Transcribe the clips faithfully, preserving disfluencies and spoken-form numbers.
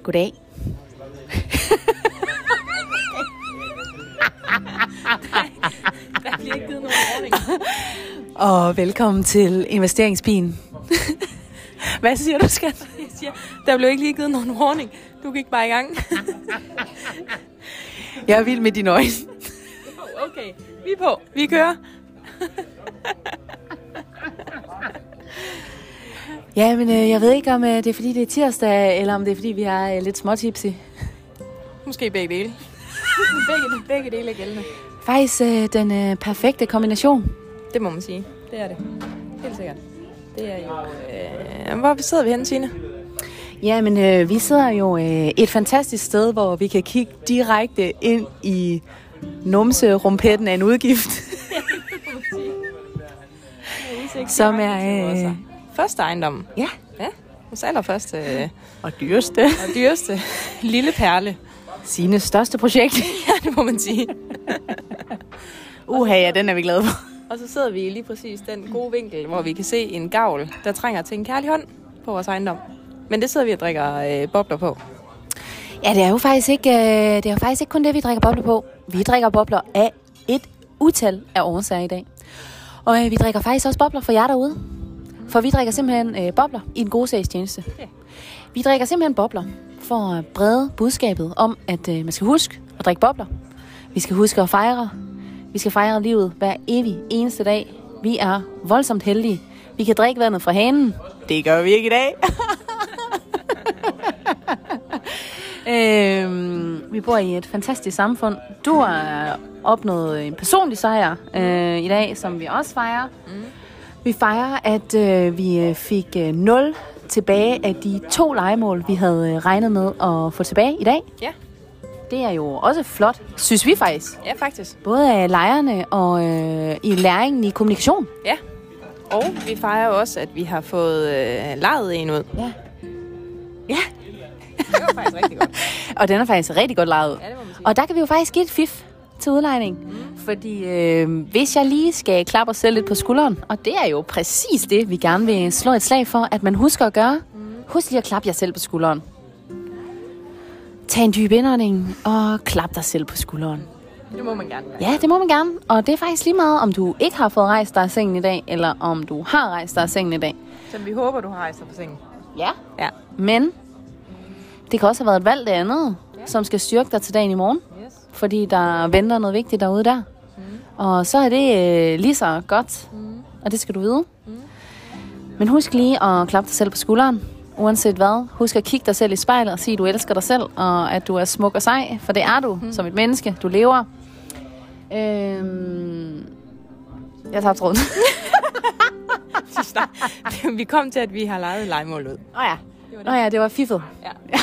Goddag. Der bliver ikke givet nogen ordning. Og velkommen til investeringsbilen. Hvad siger du, skat? Jeg siger, der blev ikke lige givet nogen warning. Du gik bare i gang. Jeg er vild med dine øjne. Okay, vi er på. Vi kører. Ja, men øh, jeg ved ikke, om øh, det er fordi, det er tirsdag, eller om det er fordi, vi er øh, lidt småtipsy. Måske begge dele. begge, begge dele er gældende. Faktisk øh, den øh, perfekte kombination. Det må man sige. Det er det. Helt sikkert. Det er jo... Øh, hvor sidder vi henne, Signe? Ja, men øh, vi sidder jo øh, et fantastisk sted, hvor vi kan kigge direkte ind i numserumpetten af en udgift. Som er... Øh, første ejendom. Ja. Ja, vores allerførste... Øh, og dyreste. og dyreste lille perle. Sines største projekt. Ja, det må man sige. Uha, ja, den er vi glade for. Og så sidder vi lige præcis den gode vinkel, hvor vi kan se en gavl, der trænger til en kærlig hånd på vores ejendom. Men det sidder vi og drikker øh, bobler på. Ja, det er jo faktisk ikke, øh, det er jo faktisk ikke kun det, vi drikker bobler på. Vi drikker bobler af et utal af årsager i dag. Og øh, vi drikker faktisk også bobler for jer derude. For vi drikker simpelthen øh, bobler i en god sagstjeneste. Ja. Vi drikker simpelthen bobler for at brede budskabet om, at øh, man skal huske at drikke bobler. Vi skal huske at fejre. Vi skal fejre livet hver evig eneste dag. Vi er voldsomt heldige. Vi kan drikke vandet fra hanen. Det gør vi ikke i dag. øhm, vi bor i et fantastisk samfund. Du har opnået en personlig sejr øh, i dag, som vi også fejrer. Mm. Vi fejrer, at øh, vi fik øh, nul tilbage af de to lejemål, vi havde øh, regnet med at få tilbage i dag. Ja. Det er jo også flot, synes vi faktisk. Ja, faktisk. Både af lejerne og øh, i læringen i kommunikation. Ja. Og vi fejrer også, at vi har fået øh, lejet en ud. Ja. Ja. Det var faktisk rigtig godt. Og den er faktisk rigtig godt lejet. Ja, det må man sige. Og der kan vi jo faktisk give et fif til udlejning. Mm. Fordi øh, hvis jeg lige skal klappe os selv lidt på skulderen, og det er jo præcis det, vi gerne vil slå et slag for, at man husker at gøre. Mm. Husk lige at klappe jer selv på skulderen. Tag en dyb indånding og klap dig selv på skulderen. Det må man gerne. Ja, det må man gerne. Og det er faktisk lige meget, om du ikke har fået rejst dig af sengen i dag, eller om du har rejst dig af sengen i dag. Så vi håber, du har rejst dig på sengen. Ja. Ja. Men det kan også have været et valg det andet, ja. Som skal styrke dig til dagen i morgen. Yes. Fordi der venter noget vigtigt derude der. Mm. Og så er det øh, lige så godt, mm. og det skal du vide. Mm. Men husk lige at klappe dig selv på skulderen, uanset hvad. Husk at kigge dig selv i spejlet og sige, at du elsker dig selv, og at du er smuk og sej, for det er du mm. som et menneske. Du lever. Øhm... Jeg tager tråden. Vi kom til, at vi har lejet lejemål ud. Åh oh ja. Nå ja, det var fiffet. Ja.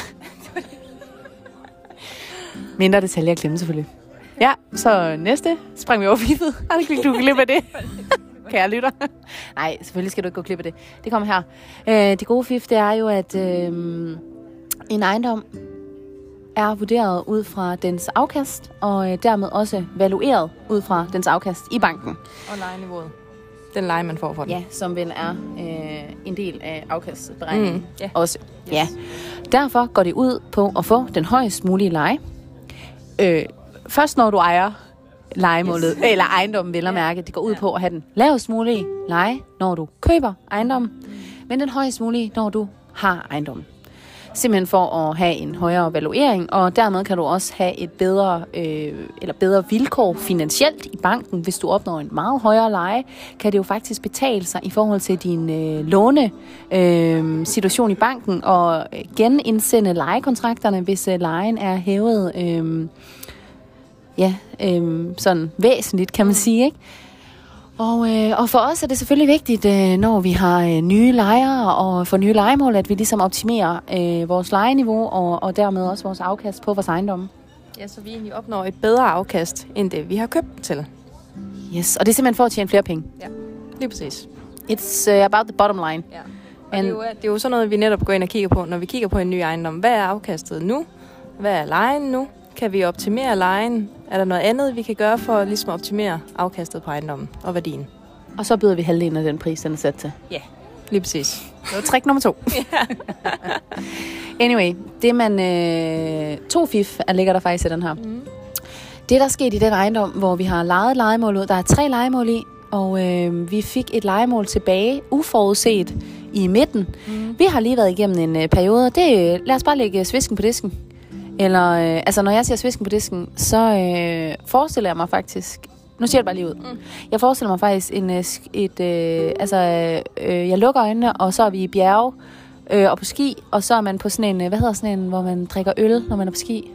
Mindre detaljer glemmer selvfølgelig. Ja, så næste sprang vi over fiffet. Har du ikke glip af det? Kære lytter. Nej, selvfølgelig skal du ikke gå glip af det. Det kommer her. Øh, det gode fif, det er jo, at øh, en ejendom er vurderet ud fra dens afkast, og øh, dermed også valueret ud fra dens afkast i banken. Og lejeniveauet. Den leje, man får for den. Ja, som vel er øh, en del af afkastberegningen mm, yeah. også. Yes. Ja. Derfor går det ud på at få den højest mulige leje. Øh, først når du ejer lejemålet, yes. eller ejendommen vel at mærke, det går ud på at have den lavest mulige leje, når du køber ejendommen, mm. men den højest mulige, når du har ejendommen. Simpelthen for at have en højere valuering, og dermed kan du også have et bedre, øh, eller bedre vilkår finansielt i banken. Hvis du opnår en meget højere leje, kan det jo faktisk betale sig i forhold til din øh, låne øh, situation i banken, og genindsende lejekontrakterne, hvis øh, lejen er hævet øh, ja, øh, sådan væsentligt, kan man sige, ikke? Og, øh, og for os er det selvfølgelig vigtigt, øh, når vi har øh, nye lejere og for nye lejemål, at vi ligesom optimerer øh, vores lejeniveau og, og dermed også vores afkast på vores ejendomme. Ja, så vi egentlig opnår et bedre afkast, end det vi har købt til. Yes, og det er simpelthen for at tjene flere penge. Ja, lige præcis. It's uh, about the bottom line. Ja. Og det, er jo, det er jo sådan noget, vi netop går ind og kigger på, når vi kigger på en ny ejendom. Hvad er afkastet nu? Hvad er lejen nu? Kan vi optimere lejen? Er der noget andet, vi kan gøre for ligesom at optimere afkastet på ejendommen og værdien? Og så byder vi halvdelen af den pris, den er sat til. Ja, lige præcis. Det var trick nummer to. Anyway, det man... Øh, to fif er ligger der faktisk i den her. Mm. Det, der er sket i den ejendom, hvor vi har lejet lejemål ud, der er tre lejemål i, og øh, vi fik et lejemål tilbage, uforudset, i midten. Mm. Vi har lige været igennem en øh, periode, og det, lad os bare lægge svisken på disken. Eller, øh, altså når jeg siger svisken på disken, så øh, forestiller jeg mig faktisk, nu siger jeg det bare lige ud, mm. jeg forestiller mig faktisk en, et, et øh, altså, øh, jeg lukker øjnene, og så er vi i bjerge, øh, og på ski, og så er man på sådan en, hvad hedder sådan en, hvor man drikker øl, når man er på ski?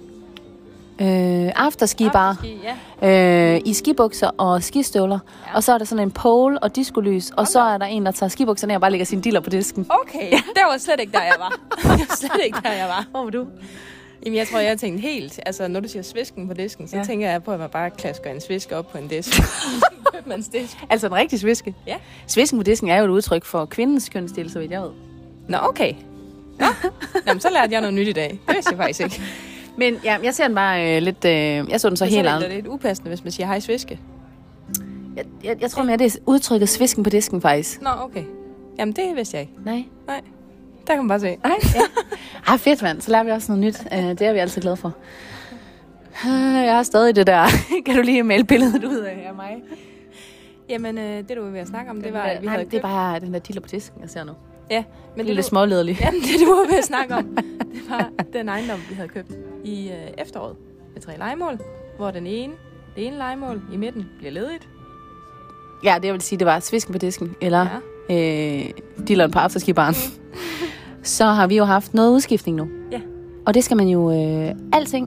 Øh, afterski bare. Afterski, ja. øh, I skibukser og skistøvler. Ja. Og så er der sådan en pole og diskolys. Og okay. Så er der en, der tager skibukserne ned og bare lægger sine diller på disken. Okay, ja. Det var slet ikke der, jeg var. Det var slet ikke der, jeg var. Hvor var du? Jamen, jeg tror, jeg har tænkt helt... Altså, når du siger svisken på disken, så ja. tænker jeg på, at man bare klasker en sviske op på en disk. disk. Altså en rigtig sviske? Ja. Svisken på disken er jo et udtryk for kvindens kønsdel, så vidt jeg ved. Nå, okay. Nå. Jamen, så lærte jeg noget nyt i dag. Det vidste jeg faktisk ikke. Men ja, jeg ser den bare øh, lidt... Øh, jeg så den så, så helt andet. Det er lidt upassende, hvis man siger hej sviske. Jeg, jeg, jeg tror mere, det er udtrykket svisken på disken, faktisk. Nå, okay. Jamen, det vidste jeg ikke. Nej. Nej. Der kan man bare se. Nej, ja. Ah, fedt, mand. Så lærer vi også noget nyt. Uh, det er vi altid glade for. Uh, jeg har stadig det der. Kan du lige male billedet ud af mig? Jamen, øh, det du var ved at snakke om, det, det var, at vi nej, havde det er bare den der diller på disken, jeg ser nu. Ja, men det er lidt smålederlig. Jamen, det du var ved at snakke om, det var den ejendom, vi havde købt i øh, efteråret med tre lejemål, hvor den ene, det ene lejemål i midten bliver ledigt. Ja, det jeg vil sige, det var svisken på disken, eller ja. øh, dilleren på afterskibaren. Mm. Så har vi jo haft noget udskiftning nu. Ja. Og det skal man jo... Øh, alting.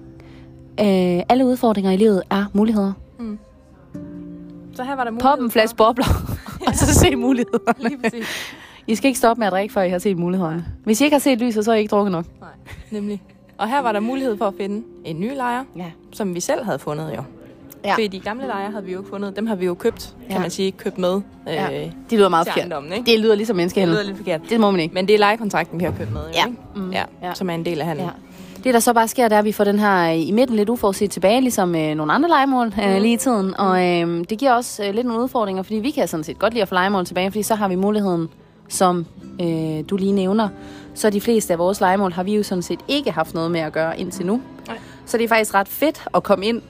Øh, alle udfordringer i livet er muligheder. Mm. Så her var der muligheder. Pop en flaske bobler, og så se mulighederne. Lige præcis. I skal ikke stoppe med at drikke, før I har set mulighederne. Hvis I ikke har set lyset, så har I ikke drukket nok. Nej, nemlig. Og her var der mulighed for at finde en ny lejer, ja. som vi selv havde fundet jo. Ja. Fordi de gamle lejre havde vi jo ikke fundet. Dem har vi jo købt, kan ja. man sige, købt med. Ja. Øh, de lyder meget forkert. Det lyder ligesom menneskehandel. Det lyder lidt forkert. Det må man ikke. Men det er lejekontrakten, vi har købt med. Jo, ja. Ikke? Mm. Ja. Ja. Som er en del af handlen. Ja. Det, der så bare sker, det er, at vi får den her i midten lidt uforudset tilbage, ligesom øh, nogle andre lejemål øh, mm. lige i tiden. Og øh, det giver også øh, lidt nogle udfordringer, fordi vi kan sådan set godt lide at få lejemål tilbage, fordi så har vi muligheden, som øh, du lige nævner. Så de fleste af vores lejemål har vi jo sådan set ikke haft noget med at gøre indtil nu. Nej. Så det er faktisk ret fedt at komme ind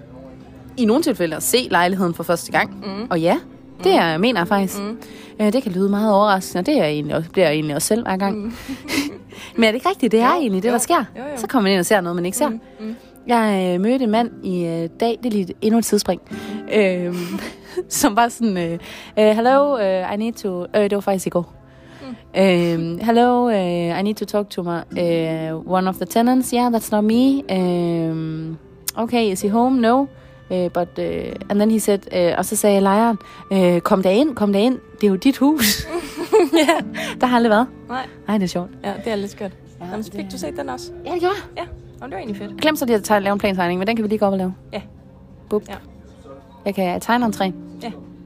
i nogle tilfælde at se lejligheden for første gang. Mm. Og ja, det er, mener jeg faktisk. Mm. Øh, det kan lyde meget overraskende, og det er egentlig også, bliver jeg egentlig også selv hver gang. Mm. Men er det ikke rigtigt? Det er jo, egentlig det, jo. der sker. Jo, jo. Så kommer man ind og ser noget, man ikke ser. Mm. Mm. Jeg øh, mødte en mand i øh, dag, det er lige endnu et tidsspring, mm. øh, som var sådan, øh, hello, uh, I need to... Øh, det var faktisk i går. Mm. Um, hello, uh, I need to talk to my uh, one of the tenants. Yeah, that's not me. Um, okay, is he home? No. Uh, but uh, and then he said, uh, og så sagde lejeren, uh, kom der ind, kom der ind. Det er jo dit hus. Ja, der har aldrig været. Nej. Nej, det er sjovt. Ja, det er lidt skørt. Ja, Jamen, fik det... du set den også? Ja, det gjorde jeg. Ja, og det var egentlig fedt. Glem så lige at tage, lave en plantegning, men den kan vi lige gå op og lave. Ja. Bup. Ja. Jeg kan tegne en træ. Ja.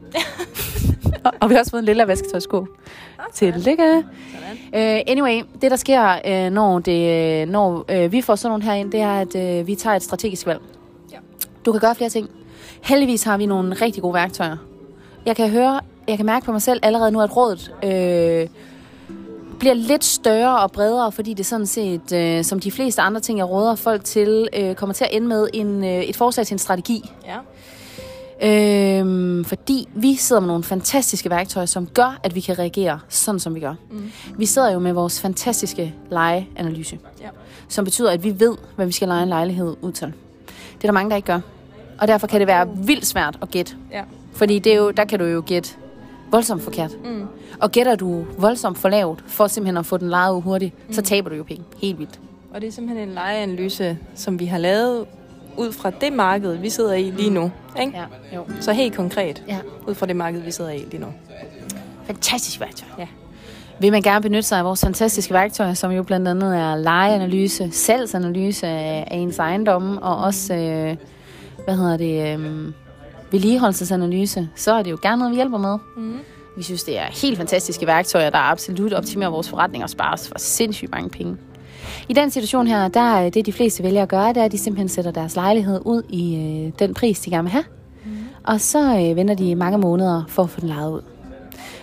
Og vi har også fået en lille vasketøjsko. Okay. Tillykke. Uh, anyway, det der sker, uh, når, det, når uh, vi får sådan nogle herind, det er, at uh, vi tager et strategisk valg. Ja. Du kan gøre flere ting. Heldigvis har vi nogle rigtig gode værktøjer. Jeg kan høre, jeg kan mærke på mig selv allerede nu, at rådet øh, bliver lidt større og bredere, fordi det sådan set, øh, som de fleste andre ting, jeg råder folk til, øh, kommer til at ende med en, øh, et forslag til en strategi. Ja. Øhm, fordi vi sidder med nogle fantastiske værktøjer, som gør, at vi kan reagere sådan, som vi gør. Mm. Vi sidder jo med vores fantastiske lejeanalyse, ja. Som betyder, at vi ved, hvad vi skal leje en lejlighed ud til. Det er der mange, der ikke gør. Og derfor kan det være vildt svært at gætte. Ja. Fordi det er jo, der kan du jo gætte voldsomt forkert. Mm. Og gætter du voldsomt for lavt, for simpelthen at få den lejet ud hurtigt, mm. så taber du jo penge. Helt vildt. Og det er simpelthen en lejeanalyse, som vi har lavet ud fra det marked, vi sidder i lige nu. Ikke? Ja, jo. Så helt konkret, ja. Ud fra det marked, vi sidder i lige nu. Fantastisk værktøj. Ja. Vil man gerne benytte sig af vores fantastiske værktøjer, som jo blandt andet er lejeanalyse, salgsanalyse af ens ejendomme, og også, øh, hvad hedder det, øh, vedligeholdelsesanalyse, så er det jo gerne noget, vi hjælper med. Mm. Vi synes, det er helt fantastiske værktøjer, der absolut optimerer vores forretning og sparer os for sindssygt mange penge. I den situation her, der er det, de fleste vælger at gøre, det er, at de simpelthen sætter deres lejlighed ud i øh, den pris, de gerne vil have. Mm. Og så øh, venter de mange måneder for at få den lejet ud.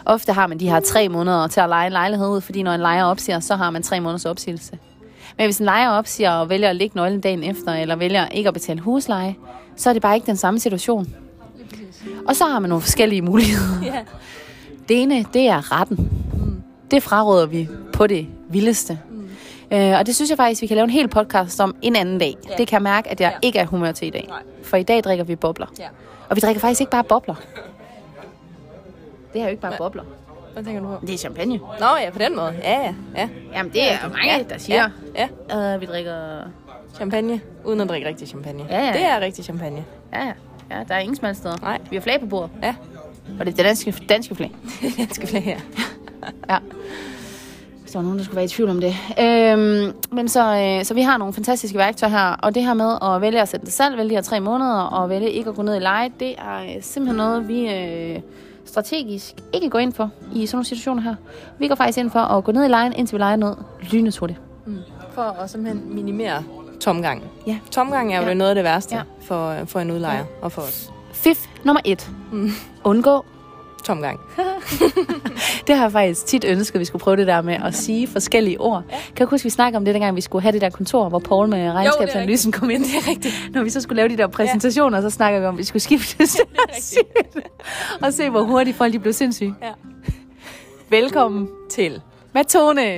Ofte har man de her tre måneder til at leje en lejlighed ud, fordi når en lejer opsiger, så har man tre måneders opsigelse. Men hvis en lejer opsiger og vælger at lægge nøglen dagen efter, eller vælger ikke at betale husleje, så er det bare ikke den samme situation. Og så har man nogle forskellige muligheder. Yeah. Det ene, det er retten. Mm. Det fraråder vi på det vildeste. Mm. Øh, og det synes jeg faktisk, vi kan lave en hel podcast om en anden dag. Yeah. Det kan jeg mærke, at jeg yeah. ikke er humør til i dag. Nej. For i dag drikker vi bobler. Yeah. Og vi drikker faktisk ikke bare bobler. Det er jo ikke bare Hva? bobler. Hvad tænker du på? Det er champagne. Nå ja, på den måde. Ja, ja. ja. Jamen det er jo mange, ja. der siger, ja. Ja. Uh, vi drikker... champagne, uden at drikke rigtig champagne. Ja, ja. Det er rigtig champagne. Ja, ja. Ja, der er ingen smalsteder. Nej. Vi har flag på bordet. Ja. Og det er det danske, danske flag. danske flag, ja. ja. Hvis der var nogen, der skulle være i tvivl om det. Øhm, men så, øh, så vi har nogle fantastiske værktøjer her. Og det her med at vælge at sætte det selv, vælge de her tre måneder, og vælge ikke at gå ned i leje, det er simpelthen noget, vi øh, strategisk ikke går ind for i sådan nogle situationer her. Vi går faktisk ind for at gå ned i lejen, indtil vi lejer noget lynende hurtigt. Mm. For at simpelthen minimere tomgang. Ja. Tomgang er jo ja. noget af det værste ja. for, for en udlejer ja. og for os. Fif nummer et. Mm. Undgå tomgang. Det har jeg faktisk tit ønsket, at vi skulle prøve det der med at sige forskellige ord. Ja. Kan du huske, vi snakkede om det, dengang vi skulle have det der kontor, hvor Paul med regnskabsanalysen kom ind? Det er rigtigt. Når vi så skulle lave de der præsentationer, ja. så snakker vi om, at vi skulle skifte og se, hvor hurtigt folk de blev sindssyge. Ja. Velkommen til Matone.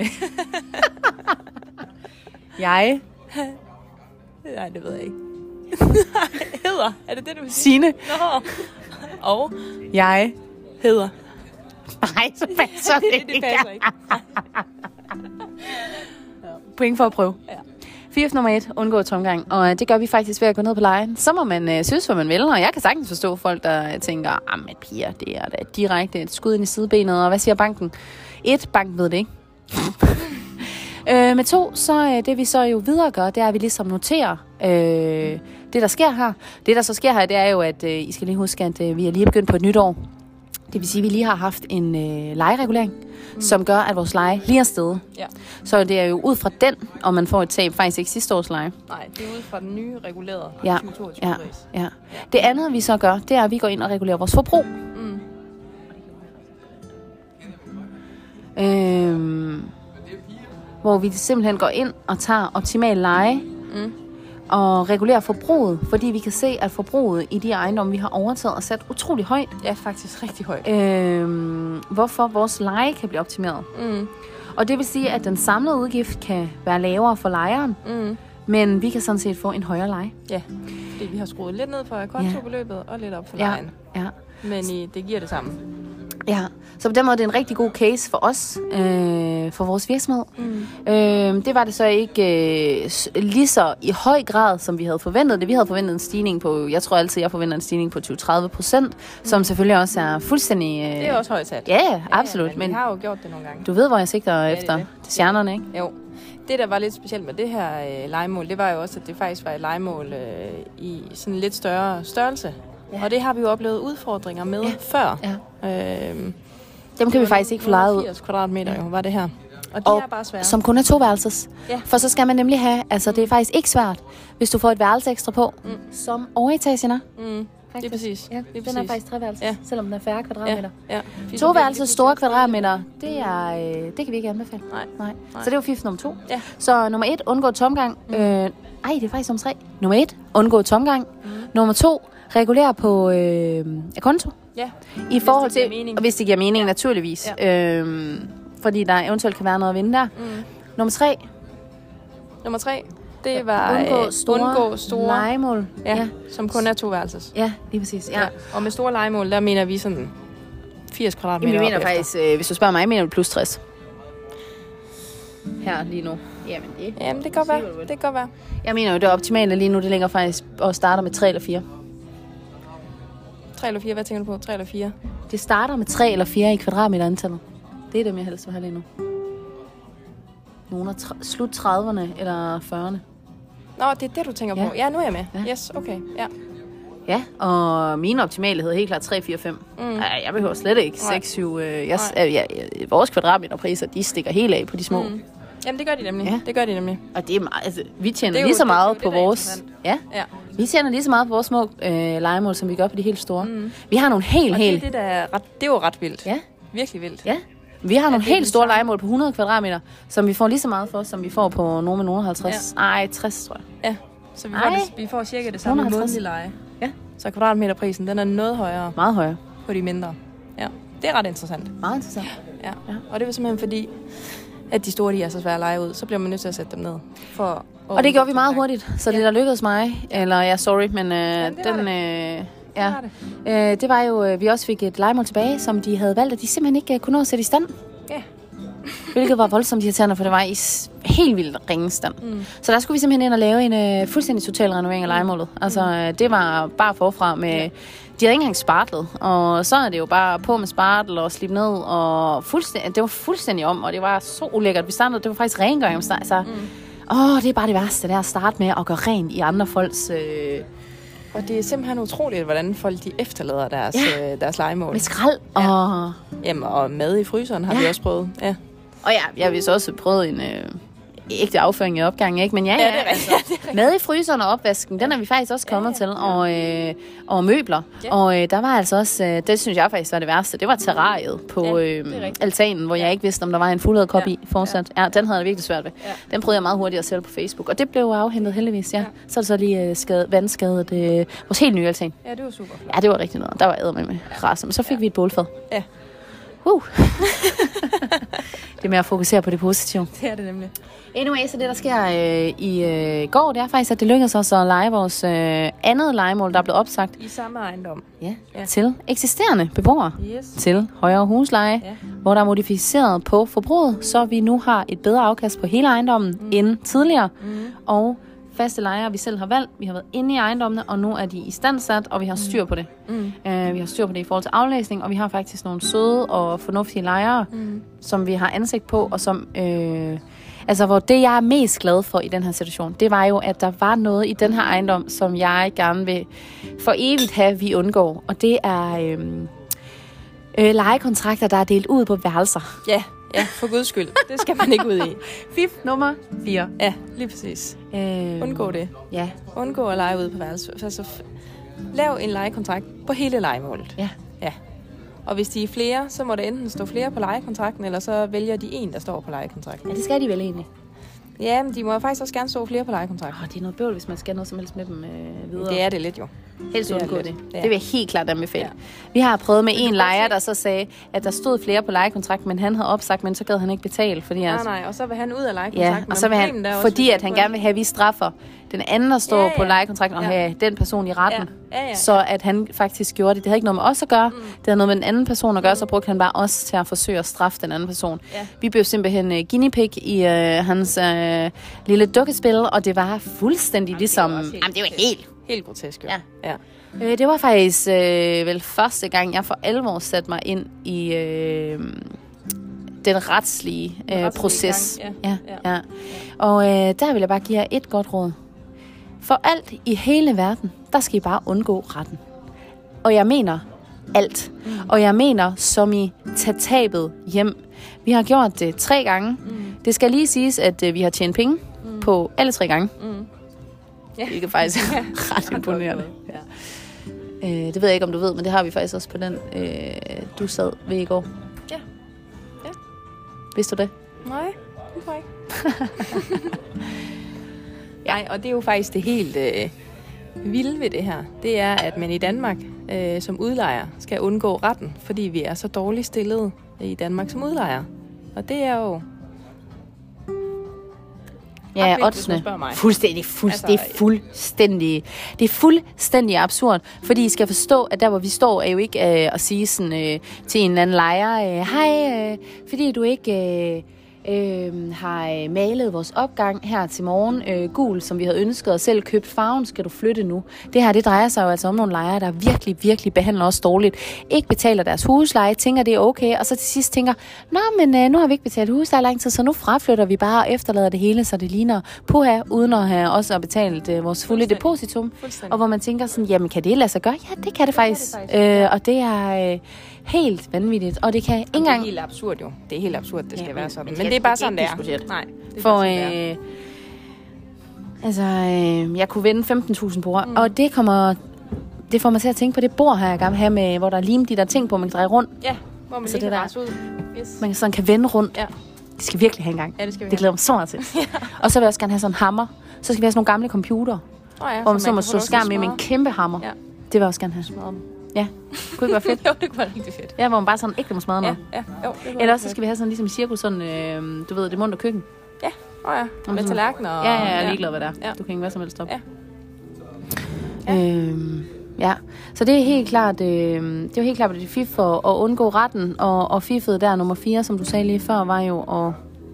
jeg... Nej, det ved jeg ikke. hedder. Er det det, du vil sige? Signe. Nå. Og jeg hedder. Nej, så passer det, det, det passer ikke. Point for at prøve. Ja. Fif nummer et, undgå tomgang. Og det gør vi faktisk ved at gå ned på lejen. Så må man øh, synes, hvad man vil. Og jeg kan sagtens forstå folk, der tænker, ah, men piger, det er da direkte et skud ind i sidebenet. Og hvad siger banken? Et, banken ved det ikke. øh, med to, så øh, det vi så jo videre gør, det er, at vi ligesom noterer øh, det, der sker her. Det, der så sker her, det er jo, at øh, I skal lige huske, at øh, vi er lige begyndt på et nyt år. Det vil sige, at vi lige har haft en øh, lejeregulering, mm. som gør, at vores leje lige er steget. Ja. Så det er jo ud fra den, og man får et tab, faktisk ikke sidste års leje. Nej, det er ud fra den nye regulerede ja. tyve toogtyve ja. Ja. Ja. Det andet, vi så gør, det er, at vi går ind og regulerer vores forbrug. Mm. Øhm, hvor vi simpelthen går ind og tager optimal leje, mm. og regulere forbruget, fordi vi kan se, at forbruget i de ejendomme, vi har overtaget, er sat utrolig højt. Ja, faktisk rigtig højt. Øhm, hvorfor vores leje kan blive optimeret. Mm. Og det vil sige, at den samlede udgift kan være lavere for lejeren, mm. men vi kan sådan set få en højere leje. Ja, fordi vi har skruet lidt ned for kontobeløbet ja. og lidt op for ja. lejen. Ja. Men i, det giver det samme. Ja, så på den måde er det en rigtig god case for os, øh, for vores virksomhed. Mm. Øh, det var det så ikke øh, lige så i høj grad, som vi havde forventet det. Vi havde forventet en stigning på, jeg tror altid, jeg forventer en stigning på tyve til tredive procent, mm. som selvfølgelig også er fuldstændig... Øh, det er også højt sat. Ja, ja, absolut. Ja, men vi har jo gjort det nogle gange. Du ved, hvor jeg sigter ja, efter. Det, det. Stjernerne, ikke? Jo. Det, der var lidt specielt med det her øh, lejemål, det var jo også, at det faktisk var et lejemål øh, i sådan en lidt større størrelse. Ja. Og det har vi jo oplevet udfordringer med ja. før. Ja. Øhm, Dem kan vi faktisk ikke få lejet ud. firs kvadratmeter jo, var det her. Og det og er bare svært. Som kun er to værelses. Ja. For så skal man nemlig have, altså det er faktisk ikke svært, hvis du får et værelse ekstra på, mm. som overetagen er. Mm. Det er præcis. Ja, det er den præcis. er faktisk tre værelses, ja. selvom den er færre kvadratmeter. Ja. Ja. To værelses store kvadratmeter, det er øh, det kan vi ikke anbefale. Nej. Nej. Nej. Så det var fif nummer to. Ja. Så nummer et, undgå tomgang. Mm. Øh, ej, det er faktisk nummer tre. Nummer et, undgå tomgang. Mm. Nummer to, regulere på øh, konto. Ja. I forhold til, og hvis det giver mening, ja. naturligvis. Ja. Øhm, fordi der eventuelt kan være noget at vinde der. Mm. Nummer tre. Nummer tre, det var undgå store, undgå store lejemål. Ja, ja, som kun er to værelses. Ja, lige præcis. Ja. Ja. Og med store lejemål, der mener vi sådan firs kvadratmeter. Jamen, vi mener faktisk, øh, hvis du spørger mig, mener vi plus tres. Her lige nu. Jamen, det, Jamen, det kan godt være. Det kan godt være. Jeg mener jo, det optimale lige nu, det ligger faktisk og starter med tre eller fire. tre eller fire, hvad tænker du på? tre eller fire? Det starter med tre eller fire i kvadratmeter antallet. Det er dem, jeg helst vil have lige nu. Nogle af tr- slut trediverne eller fyrrerne. Nå, det er det, du tænker ja. på. Ja, nu er jeg med. Ja. Yes, okay. Ja. Ja, og min optimale hedder helt klart tre, fire, fem. Mm. Ej, jeg behøver slet ikke seks, syv. Øh, jeg, jeg, jeg, vores kvadratmeterpriser, de stikker helt af på de små. Mm. Jamen, det gør de nemlig. Ja. Det gør de nemlig. Og det er meget, altså, vi tjener lige så meget det, på det, vores... Ja. ja, vi tjener lige så meget på vores små øh, lejemål, som vi gør på de helt store. Mm. Vi har nogle helt, og helt... det, det, der er ret, det er jo ret vildt. Ja. virkelig vildt. Ja. Vi har nogle helt store legemål på hundrede kvadratmeter, som vi får lige så meget for, som vi får på nogle med nogle halvtreds. Ja. Ej, tres, tror jeg. Ja, så vi får, det, vi får cirka det samme månedlige leje. Ja. Så kvadratmeterprisen, den er noget højere. Meget højere. På de mindre. Ja, det er ret interessant. Meget interessant. Ja, ja. Og det er simpelthen fordi, at de store, de er så svære at lege ud, så bliver man nødt til at sætte dem ned. For og det gjorde vi meget hurtigt, så ja. Det der lykkedes mig, eller ja, sorry, men øh, ja, den... Øh, ja, det var, det. Øh, det var jo, øh, vi også fik et legemål tilbage, som de havde valgt, at de simpelthen ikke øh, kunne nå at sætte i stand. Ja. Hvilket var voldsomt irriterende, for det var i helt vildt ringe stand. Mm. Så der skulle vi simpelthen ind og lave en øh, fuldstændig total renovering af legemålet. Altså, øh, det var bare forfra med... Ja. De havde ikke engang spartlet, og så er det jo bare på med spartel og slippe ned, og fuldstændig, det var fuldstændig om, og det var så ulækkert. Vi startede, det var faktisk rengøring. Altså, mm. åh, det er bare det værste, det er at starte med at gøre rent i andre folks... Øh... Og det er simpelthen utroligt, hvordan folk de efterlader deres, ja. øh, deres legemål. Med skrald og... Ja. Jamen, og mad i fryseren har ja. vi også prøvet. Ja. Og ja, jeg har vist også prøvet en... Øh... Ikke afføring i opgangen, ikke? Men ja, ja, ja, det er altså, mad i fryseren og opvasken, den er vi faktisk også kommet ja, ja, ja. til, og, øh, og møbler. Ja. Og øh, der var altså også, øh, det synes jeg faktisk var det værste, det var terrariet på ja, øh, altanen, hvor ja. jeg ikke vidste, om der var en fuldhøjet kop ja. i fortsat. Ja, den havde jeg virkelig svært ved. Ja. Den prøvede jeg meget hurtigt at sælge på Facebook, og det blev afhentet heldigvis, ja. ja. Så er det så lige øh, skadet, vandskadet øh, vores helt nye altan. Ja, det var super. Ja, det var rigtig noget. Der var æder med med raser, men så fik ja. vi et bålfad. Ja. Uh. Det er med at fokusere på det positive. Det er det nemlig. Anyway, så det der sker øh, i øh, går, det er faktisk, at det lykkedes os at lege vores øh, andet legemål, der er blevet opsagt. I samme ejendom. Ja, ja. Til eksisterende beboere. Yes. Til højere husleje, ja. Hvor der er modificeret på forbruget, så vi nu har et bedre afkast på hele ejendommen mm. end tidligere. Mm. Og faste lejere, vi selv har valgt, vi har været inde i ejendommene, og nu er de i standsat, og vi har styr på det. Mm. Uh, vi har styr på det i forhold til aflæsning, og vi har faktisk nogle søde og fornuftige lejere, mm. som vi har ansigt på, og som... Øh, altså, hvor det, jeg er mest glad for i den her situation, det var jo, at der var noget i den her ejendom, som jeg gerne vil for evigt have, vi undgår. Og det er øh, øh, lejekontrakter, der er delt ud på værelser. Ja. Ja, for guds skyld. Det skal man ikke ud i. Fif nummer fire. Ja, lige præcis. Øh, Undgå det. Ja. Undgå at lege ud på værelse. Altså, lav en lejekontrakt på hele lejemålet. Ja. Ja. Og hvis de er flere, så må der enten stå flere på lejekontrakten, eller så vælger de en, der står på lejekontrakten. Ja, det skal de vel egentlig. Ja, men de må faktisk også gerne stå flere på lejekontrakten. Åh, det er noget bøvl, hvis man skal noget som helst med dem øh, videre. Det er det lidt jo. Helst undgå det. Det. Det vil jeg helt klart anbefale. Ja. Vi har prøvet med en lejer, der så sagde, at der stod flere på lejekontrakt, men han havde opsagt, men så gad han ikke betale. Fordi nej, altså, nej, og så vil han ud af lejekontrakten. Ja, og så vil han, fordi at han gerne vil have, at vi straffer den anden, der står ja, ja. på lejekontrakten, og ja. have den person i retten. Ja. Ja, ja, ja. Så at han faktisk gjorde det. Det havde ikke noget med os at gøre. Mm. Det havde noget med den anden person at gøre, så brugte han bare os til at forsøge at straffe den anden person. Ja. Vi blev simpelthen uh, guinea pig i uh, hans uh, lille dukkespil, og det var fuldstændig jamen, ligesom... Det var helt, jamen, det var helt... Helt grotesk, jo. Ja. Ja. Øh, det var faktisk øh, vel første gang, jeg for alvor satte mig ind i øh, den retslige, øh, retslige proces. Ja. Ja, ja. Ja. Og øh, der vil jeg bare give jer et godt råd. For alt i hele verden, der skal I bare undgå retten. Og jeg mener alt. Mm. Og jeg mener, som I tage tabet hjem. Vi har gjort det tre gange. Mm. Det skal lige siges, at øh, vi har tjent penge mm. på alle tre gange. Mm. Ja. Det er faktisk ret imponerende. Ja. Øh, det ved jeg ikke, om du ved, men det har vi faktisk også på den, øh, du sad ved i går. Ja. Ja. Vidste du det? Nej, det tror jeg ikke. Nej, og det er jo faktisk det helt øh, vilde ved det her. Det er, at man i Danmark øh, som udlejer skal undgå retten, fordi vi er så dårligt stillet i Danmark som udlejer. Og det er jo... Ja, oddsene. Fuldstændig, fuldstændig, altså, fuldstændig. Det er fuldstændig absurd, fordi I skal forstå, at der, hvor vi står, er jo ikke øh, at sige sådan, øh, til en eller anden lejer, øh, hej, øh, fordi du ikke... Øh, Øh, har malet vores opgang her til morgen øh, gul, som vi havde ønsket, og selv købt farven, skal du flytte nu. Det her, det drejer sig jo altså om nogle lejere, der virkelig, virkelig behandler os dårligt. Ikke betaler deres husleje, tænker det er okay, og så til sidst tænker, nå, men øh, nu har vi ikke betalt husleje lang tid, så nu fraflytter vi bare og efterlader det hele, så det ligner puha, uden at have også betalt øh, vores fulde depositum. Og hvor man tænker sådan, jamen kan det lade sig gøre? Ja, det kan det faktisk. Det det faktisk. Øh, og det er... Øh, helt vanvittigt, og det kan ikke engang... Det er helt absurd jo. Det er helt absurd, det skal ja, være sådan. Men, men det er bare sådan, det er. Nej, det er for, bare sådan, det er. Øh, altså, øh, jeg kunne vinde femten tusind bord, mm. og det kommer... Det får mig til at tænke på det bord her, jeg gerne vil have med, hvor der er limet de der ting på, man kan dreje rundt. Ja. Hvor man så lige det kan der, ud. Yes. man sådan kan vende rundt. Ja. Det skal vi virkelig have en gang. Ja, det skal vi Det glæder mig så meget til. Ja. Og så vil jeg også gerne have sådan en hammer. Så skal vi have sådan nogle gamle computer. Oh ja, hvor man så må slå skærm med en kæmpe hammer. Ja. Det vil jeg også gerne have. Smadre dem. Ja, kunne ikke være fedt? Jo, det kunne være rigtig fedt. Ja, hvor man bare sådan ægte må smadre noget. Ja, ja. Jo, eller også så skal vi have sådan ligesom i cirkus, sådan, øh, du ved, det mundt og køkken. Ja, åh oh ja. Med tallerkener. Og... Ja, ja, jeg er ligeglad, hvad der er. Ja. Du kan ikke hvad som helst op. Ja. Ja. Øhm, ja, så det er helt klart, øh, det var helt klart, at det fif for at undgå retten, og, og fifet der nummer fire, som du sagde lige før, var jo at... Var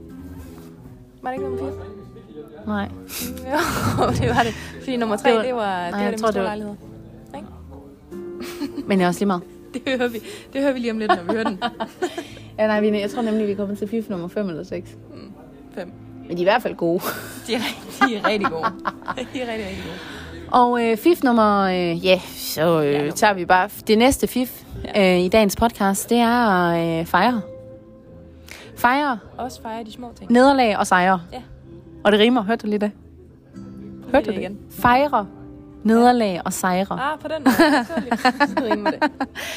det ikke nummer fire? Nej. Jo, det var det. Fordi nummer tre, det var det, var, nej, det, var det med store var... lejligheder. Ikke? Men det er også lige meget. Det hører vi, det hører vi lige om lidt, når vi hører den. Ja, nej, jeg tror nemlig, vi kommer til fif nummer fem eller seks. Mm, fem. Men de er i hvert fald gode. De er, de er rigtig gode. De er rigtig, rigtig gode. Og øh, fif nummer, øh, ja, så øh, ja, tager vi bare det næste fif ja. øh, i dagens podcast, det er at øh, fejre. Fejre. Også fejre de små ting. Nederlag og sejre. Ja. Og det rimer, hørte du lige det? Hørte du det? Igen? Fejre, nederlag ja. og sejre. Ah, på den måde. Så rimer det.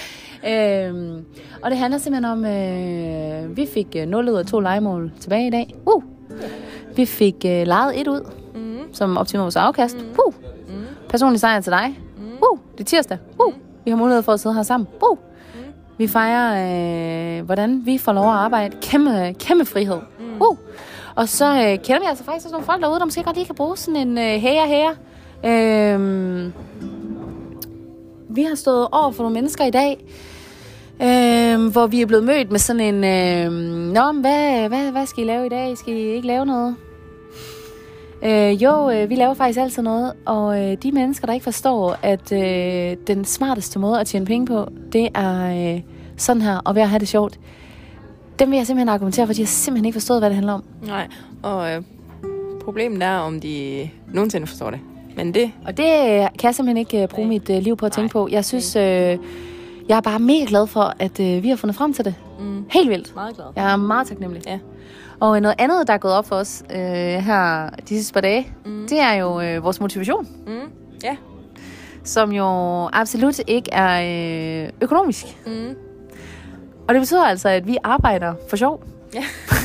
øhm, og det handler simpelthen om, øh, vi fik øh, nul ud af to legemål tilbage i dag. Uh! Vi fik øh, lejet et ud, mm. som optimerer vores afkast. Mm. Uh! Mm. Personlig sejr til dig. Mm. Uh! Det er tirsdag. Uh! Mm. Vi har mulighed for at sidde her sammen. Uh! Mm. Vi fejrer, øh, hvordan vi får lov at arbejde. Kæmpe, kæmpe frihed. Mm. Uh! Og så øh, kender vi altså faktisk også nogle folk derude, der måske godt lige kan bruge sådan en øh, hære hære. Øh, vi har stået over for nogle mennesker i dag, øh, hvor vi er blevet mødt med sådan en, øh, nå, hvad, hvad, hvad skal I lave i dag? Skal I ikke lave noget? Øh, jo, øh, vi laver faktisk altid noget, og øh, de mennesker, der ikke forstår, at øh, den smarteste måde at tjene penge på, det er øh, sådan her, og ved at have det sjovt. Dem vil jeg simpelthen argumentere for, de har simpelthen ikke forstået, hvad det handler om. Nej, og øh, problemet er, om de nogensinde forstår det. Men det... Og det kan jeg simpelthen ikke bruge Nej. mit uh, liv på at tænke Nej. på. Jeg synes, øh, jeg er bare mega glad for, at øh, vi har fundet frem til det. Mm. Helt vildt. Meget glad. Jeg er meget taknemmelig. Ja. Og noget andet, der er gået op for os øh, her de sidste par dage, mm. det er jo øh, vores motivation. Mm. Ja. Som jo absolut ikke er øh, økonomisk. Mm. Og det betyder altså, at vi arbejder for sjov. Ja.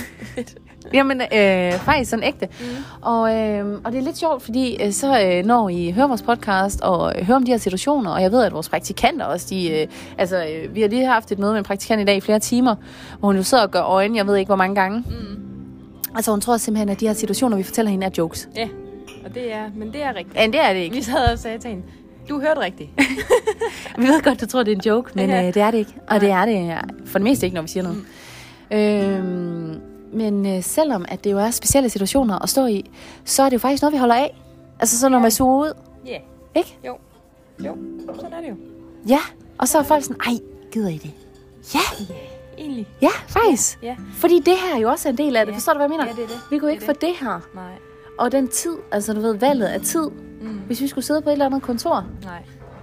Jamen, øh, faktisk sådan ægte. Mm. Og, øh, og det er lidt sjovt, fordi øh, så øh, når I hører vores podcast og øh, hører om de her situationer, og jeg ved, at vores praktikanter også, de, øh, altså, øh, vi har lige haft et møde med en praktikant i dag i flere timer, hvor hun jo sidder og gør øjne, jeg ved ikke, hvor mange gange. Mm. Altså, hun tror simpelthen, at de her situationer, vi fortæller hende, er jokes. Ja, og det er, men det er rigtigt. Ja, det er det ikke. Vi sad og sagde til hende, du hørte rigtigt. Vi ved godt, du tror, det er en joke, men ja. øh, det er det ikke. Og Nej. det er det for det meste ikke, når vi siger noget. Mm. Øhm, Men øh, selvom at det jo er specielle situationer at stå i, så er det jo faktisk noget, vi holder af. Altså så når yeah. man suger ud. Ja. Yeah. Ikke? Jo. Jo, sådan er det jo. Ja, og så er folk sådan, ej, gider I det? Ja. Yeah. Egentlig. Ja, faktisk. Ja. Yeah. Fordi det her er jo også en del af det. Yeah. Forstår du, hvad jeg mener? Ja, det er det. Vi kunne ikke det få det her. Nej. Og den tid, altså du ved, valget af tid. Mm. Hvis vi skulle sidde på et eller andet kontor. Nej.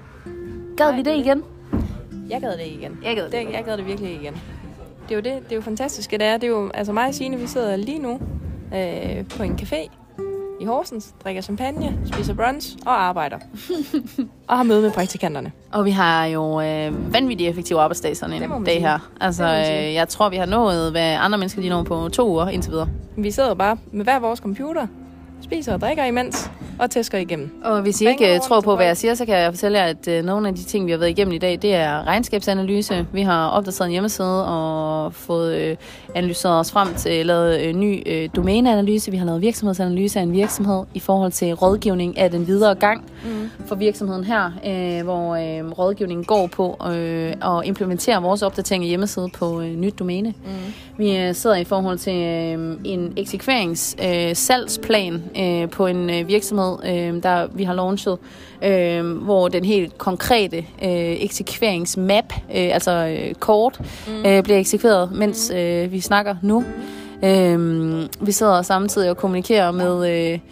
Gad Nej, vi det, det igen? Jeg gad det igen. Jeg gad det, det Jeg gad det virkelig igen. Det er jo det, det er jo fantastisk, det er. Det er jo, altså mig og Signe, vi sidder lige nu øh, på en café i Horsens, drikker champagne, spiser brunch og arbejder. Og har møde med praktikanterne. Og vi har jo øh, vanvittigt effektive arbejdsdage sådan en dag her. Altså, øh, jeg tror, vi har nået, hvad andre mennesker de når på to uger indtil videre. Vi sidder bare med hver vores computer, spiser og drikker imens, og tæsker igennem. Og hvis I ikke tror på, hvad jeg siger, så kan jeg fortælle jer, at øh, nogle af de ting, vi har været igennem i dag, det er regnskabsanalyse. Vi har opdateret en hjemmeside og fået øh, analyseret os frem til lavet øh, ny øh, domæneanalyse. Vi har lavet virksomhedsanalyse af en virksomhed i forhold til rådgivning af den videre gang mm. for virksomheden her, øh, hvor øh, rådgivningen går på øh, at implementere vores opdatering af hjemmeside på øh, nyt domæne. Mm. Vi øh, sidder i forhold til øh, en eksekverings øh, salgsplan øh, på en øh, virksomhed, Øh, der vi har launchet, øh, hvor den helt konkrete øh, eksekveringsmap, øh, altså øh, kort, mm. øh, bliver eksekveret, mens øh, vi snakker nu. Mm. Øh, vi sidder samtidig og kommunikerer med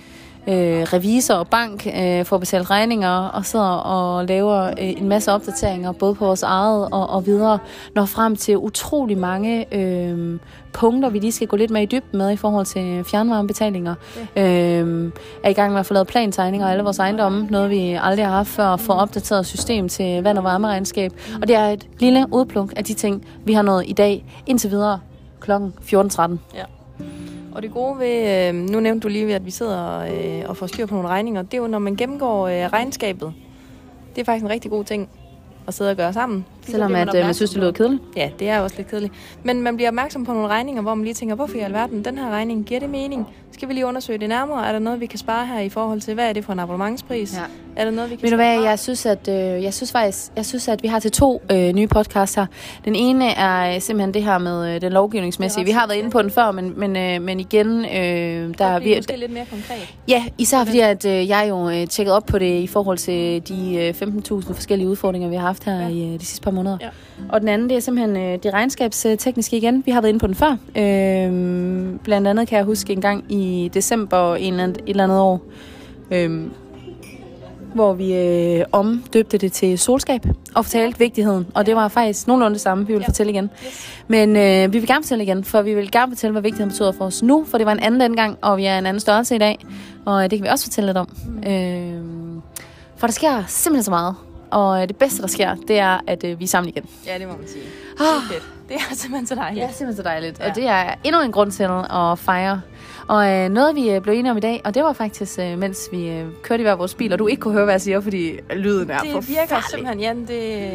øh, revisor og bank øh, får betalt regninger og sidder og laver øh, en masse opdateringer, både på vores eget og, og videre, når frem til utrolig mange øh, punkter, vi lige skal gå lidt mere i dybden med i forhold til fjernvarmebetalinger. Ja. Øh, er i gang med at få lavet plantegninger af alle vores ejendomme, noget vi aldrig har haft før, at få opdateret system til vand- og varmeregnskab. Mm. Og det er et lille udpluk af de ting, vi har nået i dag indtil videre klokken fjorten tretten. Ja. Og det gode ved, øh, nu nævnte du lige, at vi sidder øh, og får styr på nogle regninger, det er jo, når man gennemgår øh, regnskabet. Det er faktisk en rigtig god ting at sidde og gøre sammen. Selvom at, man, man synes, det lyder kedeligt. Ja, det er også lidt kedeligt. Men man bliver opmærksom på nogle regninger, hvor man lige tænker, hvorfor i alverden, den her regning, giver det mening? Skal vi lige undersøge det nærmere? Er der noget, vi kan spare her i forhold til, hvad er det for en abonnementspris? Ja. Er der noget, vi kan Ved du hvad, jeg synes, at, øh, jeg synes faktisk, jeg synes, at vi har til to øh, nye podcasts her. Den ene er simpelthen det her med øh, den lovgivningsmæssige. Vi har været inde på den før, men, men, øh, men igen... Øh, der er vi måske lidt mere konkret. Ja, især fordi, at øh, jeg jo øh, tjekkede op på det i forhold til de øh, femten tusind forskellige udfordringer, vi har haft her ja. i øh, de sidste par måneder. Ja. Og den anden, det er simpelthen øh, det regnskabstekniske igen. Vi har været inde på den før. Øh, blandt andet kan jeg huske en gang i december en eller andet, et eller andet år, øh, hvor vi øh, omdøbte det til solskab og fortalte vigtigheden. Og det var faktisk nogenlunde det samme, vi vil ja. fortælle igen. Yes. Men øh, vi vil gerne fortælle igen, for vi vil gerne fortælle, hvad vigtigheden betyder for os nu, for det var en anden dengang, og vi er en anden størrelse i dag. Og det kan vi også fortælle lidt om. Mm. Øh, for der sker simpelthen så meget. Og det bedste, der sker, det er, at øh, vi er sammen igen. Ja, det må man sige. Det er fedt. Det er simpelthen så dejligt. Det er simpelthen så dejligt. Ja. Og det er endnu en grund til at fejre. Og øh, noget, vi øh, blev enige om i dag, og det var faktisk, øh, mens vi øh, kørte i hver vores bil, og du ikke kunne høre, hvad jeg siger, fordi lyden er forfærdelig. Det virker simpelthen, Jan, det,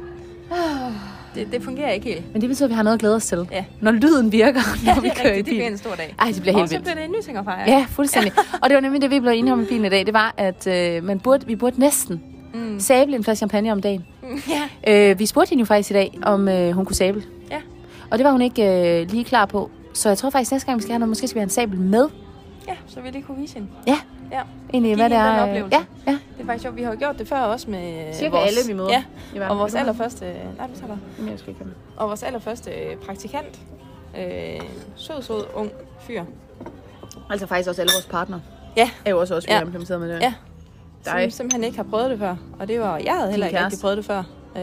det, det fungerer ikke helt. Men det betyder, at vi har noget at glæde os til. Ja. Når lyden virker, når ja, vi kører rigtigt. i bil. Det bliver en stor dag. Ej, det bliver helt vildt. Og så bliver det en ny ting at fejre. Ja, fuldstændig. Og det var nemlig det, vi blev enige om i bilen i dag. Det var, at øh, man burde, vi burde næsten mm. sable en flaske champagne om dagen. Mm, yeah. øh, vi spurgte hende jo faktisk i dag, om øh, hun kunne sable. Ja. Og det var hun ikke øh, lige klar på. Så jeg tror faktisk, næste gang vi skal have noget, måske skal vi have en sabel med. Ja, så vi lige kunne vise hende. Ja, ja. Egentlig, hvad det er. Ja, ja. Det er faktisk sjovt. Vi har jo gjort det før også med cirka vores... alle, vi møder. Ja, og vores allerførste... Nej, du tager der. Jamen, jeg skal ikke have. Og vores allerførste praktikant. Øh, sød, sød, ung fyr. Altså faktisk også alle vores partner. Ja. Er jo også også, vi ja. har implementeret med det. Ja. Som simpelthen ikke har prøvet det før. Og det var... Jeg havde heller ikke rigtig prøvet det før. Øh,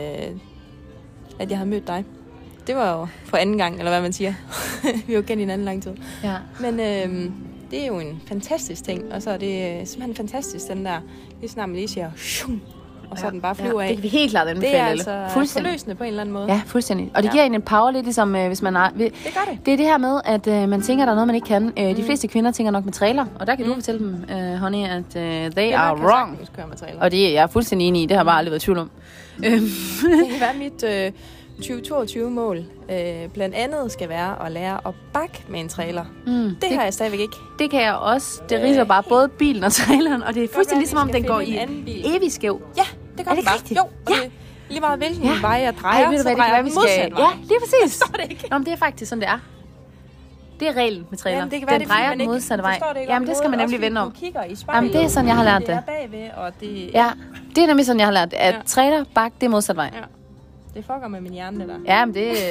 at jeg havde mødt dig. Det var jo for anden gang, eller hvad man siger. Vi har jo kendt hinanden lang tid. Ja. Men øh, det er jo en fantastisk ting. Og så er det simpelthen fantastisk, den der... Lige snart man lige siger... Shum, og så ja. den bare flyver ja. af. Det kan vi helt klart anbefale. Det er altså forløsende på en eller anden måde. Ja, fuldstændig. Og det ja. giver en en power lidt, ligesom øh, hvis man har... Vi, det gør det. Det er det her med, at øh, man tænker, der er noget, man ikke kan. Øh, mm. De fleste kvinder tænker nok med trailer. Og der kan mm. du fortælle dem, øh, honey, at uh, they det are wrong. Og det er jeg er fuldstændig enig i. Det har jeg bare aldrig været i tvivl om. Det kan være mit... Øh, tyve toogtyve-mål øh, blandt andet skal være at lære at bakke med en trailer. Mm, det, det har jeg stadigvæk ikke. Det kan jeg også. Det riser bare både bilen og traileren, og det er fuldstændig ligesom om den går i evig skæv. Ja, det gør det bare. Rigtigt? Jo, og ja. det lige meget hvilken ja. vej jeg drejer, Ej, ved du, så drejer jeg modsat vej. Ja, lige præcis. Forstår det ikke. Nå, men det er faktisk sådan, det er. Det er reglen med trailer. Jamen, det kan være, den det, drejer den modsatte vej. Det Jamen, det skal man nemlig vende om. Kigger i spejlet, Jamen, det er sådan, jeg har lært det. Det er bagved, og det... Ja, det er nemlig sådan, jeg har lært det. At trailer, bak, det er modsatte vej. Ja. Det fucker med min hjerne, det der. Ja, men det...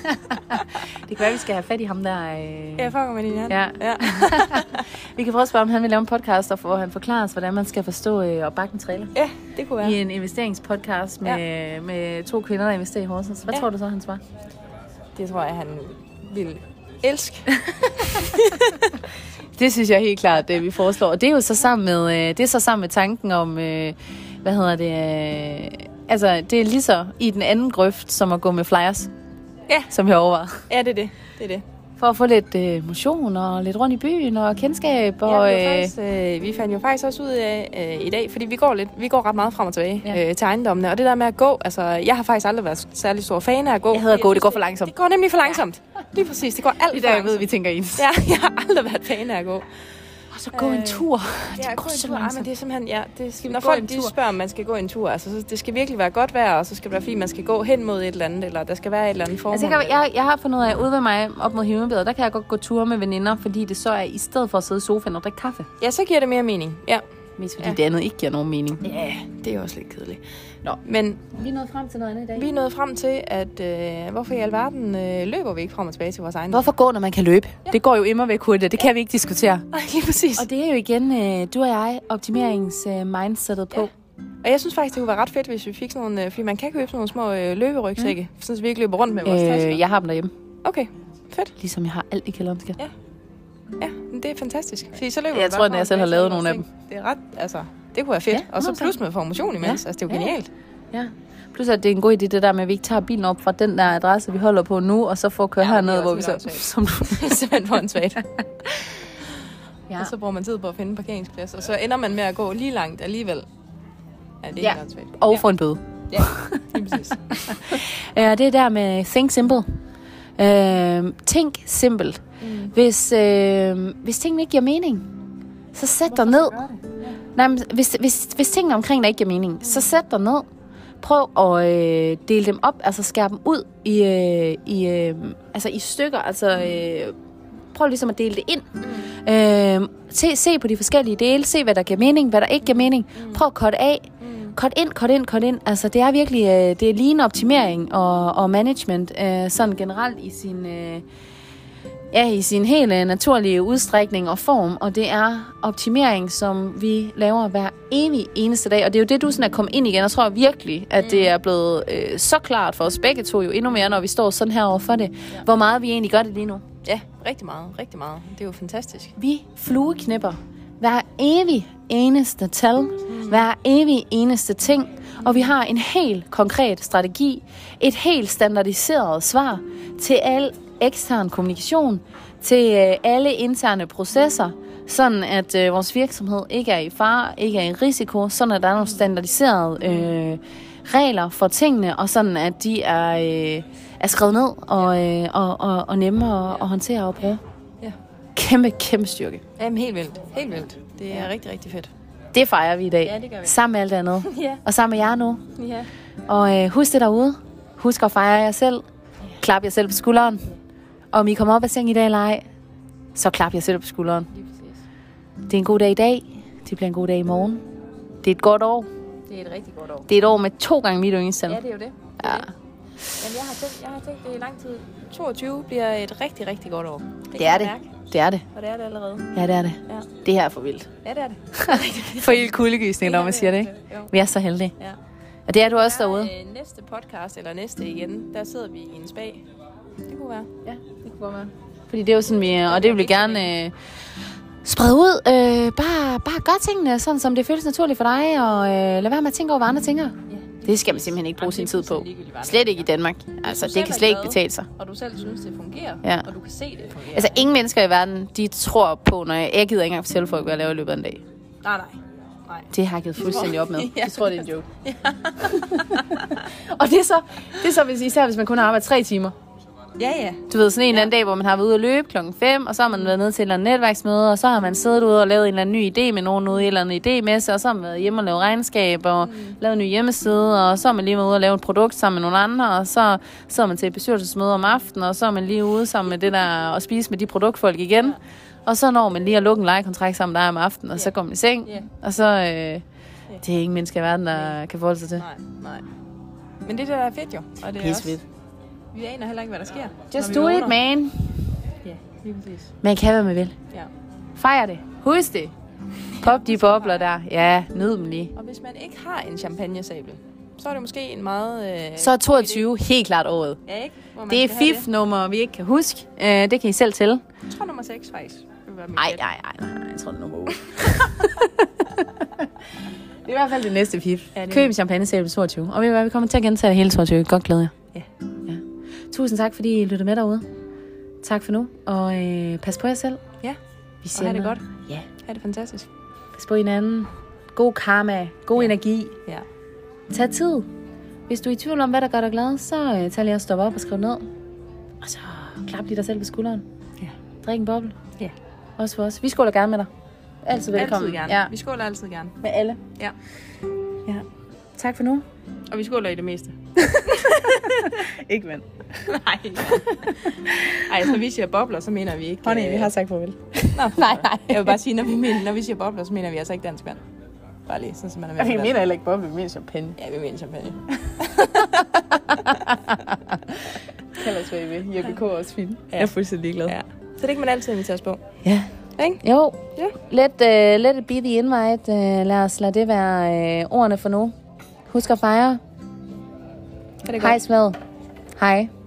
det kan være, vi skal have fat i ham der... Øh... Ja, fucker med din hjerne. Ja. ja. Vi kan prøve at spørge, om han vil lave en podcast, hvor han forklarer os, hvordan man skal forstå øh, og bakke en trailer. Ja, det kunne være. I en investeringspodcast med, ja. med to kvinder, der investerer i Horsens. Hvad ja. tror du så, han svarer? Det tror jeg, han vil elske. Det synes jeg helt klart, det vi foreslår. Og det er jo så sammen med, øh, det er så sammen med tanken om... Øh, hvad hedder det... Øh, Altså, det er lige så i den anden grøft, som at gå med flyers. Ja. Som jeg overvejer. Ja, det er det. Det er det. For at få lidt øh, motion og lidt rundt i byen og kendskab. Og, ja, vi, faktisk, øh, vi fandt jo faktisk også ud af øh, i dag, fordi vi går, lidt, vi går ret meget frem og tilbage ja. øh, til ejendommene. Og det der med at gå, altså, jeg har faktisk aldrig været særlig stor fan af at gå. Jeg hedder gå, det går for langsomt. Det går nemlig for langsomt. Ja. Lige præcis, det går alt det for der, langsomt. Jeg ved, vi tænker ens. Ja, jeg har aldrig været fan af at gå. Og så gå øh, en tur. Det ja, går en tur. Ej, men det er simpelthen, ja, det skal, når folk de spørger, om man skal gå en tur, altså, så det skal virkelig være godt vejr, og så skal det være fint, man skal gå hen mod et eller andet, eller der skal være et eller andet formål. Altså, jeg, jeg, jeg har fundet ud af, ude ved mig op mod Himmelbjerget, der kan jeg godt gå ture med veninder, fordi det så er i stedet for at sidde i sofaen og drikke kaffe. Ja, så giver det mere mening, ja. Mest fordi Ja. det andet ikke giver nogen mening. Ja, det er også lidt kedeligt. Nå. Men Vi er nået frem til noget andet i dag. vi er nået frem til, at øh, hvorfor i alverden øh, løber vi ikke frem og tilbage til vores egen? Hvorfor gå, når man kan løbe? Ja. Det går jo immer væk hurtigt, det kan vi ikke diskutere. Nej, lige præcis. Og det er jo igen, øh, du og jeg, optimerings-mindsetet øh, på. Ja. Og jeg synes faktisk, det kunne være ret fedt, hvis vi fik sådan nogle, øh, fordi man kan købe sådan nogle små øh, løberygsække, mm. så vi ikke løber rundt med vores tasker. Øh, jeg har dem derhjemme. Okay, fedt. Ligesom jeg har alt i kælderen, skat. Ja. Ja, men det er fantastisk. Fordi så løber Jeg vi tror, bare at jeg frem og selv har tilbage lavet til nogle af vores ting. Det er ret, altså, det kunne være fedt. Ja, og så hundrede procent. plus med for motion imens. Ja. Altså, det er jo Ja, ja. genialt. Ja. Plus at det er en god idé, det der med, at vi ikke tager bilen op fra den der adresse, vi holder på nu, og så får køre Ja, ja, det er herned, hvor også vi lidt så... åndssvagt. Som du... Det er simpelthen for en svagt. Ja. Og så bruger man tid på at finde en parkeringsplads, og så ender man med at gå lige langt alligevel. Ja, det er Ja. helt åndssvagt. Og Ja. få en bøde. Ja, lige præcis. Ja, det er der med think simple. Øh, tænk simpelt. Mm. Hvis, øh, hvis tingene ikke giver mening, så sæt dig ned. Nej, men hvis, hvis, hvis tingene omkring dig ikke giver mening, så sæt dig ned. Prøv at øh, dele dem op, altså skære dem ud i, øh, i, øh, altså i stykker. Altså, øh, prøv ligesom at dele det ind. Mm. Øh, se, se på de forskellige dele, se hvad der giver mening, hvad der ikke giver mening. Prøv at korte af. Cut ind, cut ind, cut ind. Altså, det er virkelig øh, det er lean optimering og, og management øh, sådan generelt i sin, øh, ja, i sin helt øh, naturlige udstrækning og form. Og det er optimering, som vi laver hver evig eneste dag. Og det er jo det, du sådan er kommet ind igen. Og jeg tror virkelig, at det er blevet øh, så klart for os begge to, jo endnu mere, når vi står sådan her over for det. Ja. Hvor meget vi egentlig gør det lige nu. Ja, rigtig meget, rigtig meget. Det er jo fantastisk. Vi flueknipper hver evig eneste tal, hver evig eneste ting, og vi har en helt konkret strategi, et helt standardiseret svar til al ekstern kommunikation, til øh, alle interne processer, sådan at øh, vores virksomhed ikke er i fare, ikke er i risiko, sådan at der er nogle standardiserede øh, regler for tingene, og sådan at de er, øh, er skrevet ned og, øh, og, og, og nemme at, at håndtere og bruge. Ja. Kæmpe, kæmpe styrke. Jamen, helt vildt. Helt vildt. Det er ja. rigtig, rigtig fedt. Det fejrer vi i dag. Ja, det gør vi. Sammen med alt andet. Ja. Og sammen med jer nu. Ja. Og øh, husk det derude. Husk at fejre jer selv. Klap jer selv på skulderen. Og om I kommer op af seng i dag eller ej, så klap jer selv på skulderen. Lige præcis. Det er en god dag i dag. Det bliver en god dag i morgen. Det er et godt år. Det er et rigtig godt år. Det er et år med to gange mit yndlingstal. Ja, det er jo det. Det er Ja. det. Jamen, jeg har tænkt, jeg har tænkt det i lang tid. toogtyve bliver et rigtig, rigtig godt år. Det, Det kan er jeg det. mærke, Det er det. og det er det allerede. Ja, det er det. Ja, Det her er for vildt. ja det er det. For helt kuldegysning, når man siger det, ikke? Jo. Vi er så heldige. Ja. Og det er du også derude. Øh, næste podcast, eller næste igen, der sidder vi i en spa. Det kunne være. Ja, det kunne godt være. Fordi det er jo sådan, vi og det vil vi gerne øh, sprede ud. Øh, bare, bare gør tingene sådan, som det føles naturligt for dig, og øh, lad være med at tænke over, hvad andre tænker. Det skal man simpelthen ikke bruge sin tid på. Slet ikke i Danmark. Altså, det kan slet ikke betale sig. Og du selv synes, det fungerer, Ja. og du kan se, det fungerer. Altså, ingen mennesker i verden, de tror på, når jeg, jeg gider ikke engang fortælle folk, hvad jeg laver i løbet af en dag. Nej, nej. nej. Det har jeg givet fuldstændig op med. Ja. Jeg tror, det er en joke. Og det er så, det er så hvis, især, hvis man kun har arbejdet tre timer. Ja, ja. Du ved, sådan en eller anden dag, hvor man har været ude at løbe klokken fem, og så har man været nede til et eller andet netværksmøde, og så har man siddet ude og lavet en eller anden ny idé med nogen ude i en eller anden idémesse, og så har man været hjemme og lavet regnskab, og mm. lavet en ny hjemmeside, og så har man lige været ude og lave et produkt sammen med nogle andre, og så så man til et bestyrelsesmøde om aftenen, og så er man lige ude sammen med det der, og spise med de produktfolk igen. Ja. Og så når man lige at lukke en lejekontrakt sammen med dig om aftenen, og yeah. så går man i seng, yeah. og så, øh, yeah. det er ingen mennesker i verden, der yeah. kan forholde sig til. Nej, nej. Men det der er fedt jo, og det er også... fedt. Vi aner heller ikke, hvad der sker. Just do it, man. Ja, lige præcis. Man kan, hvad man vil. Ja. Fejr det. Husk det. Pop de bobler der. Ja, nyd dem lige. Og hvis man ikke har en champagnesabel, så er det måske en meget... Øh, Så er toogtyve helt klart året. Ja, ikke? Hvor man Det er skal have fif-nummer, vi ikke kan huske. Uh, det kan I selv tælle. Jeg tror nummer seks faktisk. Nej, nej, nej, nej. Jeg tror, det er nummer otte. Det er i hvert fald det næste fif. Ja, det er Køb en champagne-sæbe toogtyve. Og ved I hvad, vi kommer til at gentage det hele toogtyve. Godt glæder jeg. Ja. Ja. Tusind tak, fordi I lyttede med derude. Tak for nu. Og øh, pas på jer selv. Ja. Vi Og have det godt. Ja. Ha' det fantastisk. Pas på hinanden. God karma. God Ja. energi. Ja. Tag tid. Hvis du er i tvivl om, hvad der gør dig glad, så øh, tag lige at stoppe op og skrive ned. Og så klap lige dig selv på skulderen. Ja. Drik en boble. Ja. Også for os. Vi skåler gerne med dig. Altid velkommen. Altid gerne. Ja. Vi skåler altid gerne. Med alle. Ja. Ja. Tak for nu. Og vi skåler i det meste. Ikke vand. Nej. Ej, når vi siger bobler, så mener vi ikke... Honey, vi har sagt farvel. Nå, nej, nej. Jeg vil bare sige, når vi, mener, når vi siger bobler, så mener vi altså ikke dansk vand. Bare lige, sådan, så man er med. Jeg mener heller ikke bare, vi mener champagne. Ja, vi mener champagne. Kald os, hvad I vil. Jeppe K. er også fin. Ja. Jeg er fuldstændig ligeglad. Ja. Så det kan man altid invitere os på. Ja. Ikke? Jo. Ja. Let, uh, let it be the invite. Uh, lad os lade det være uh, ordene for nu. Husk at fejre. Hej. Hej, Sved. Hej.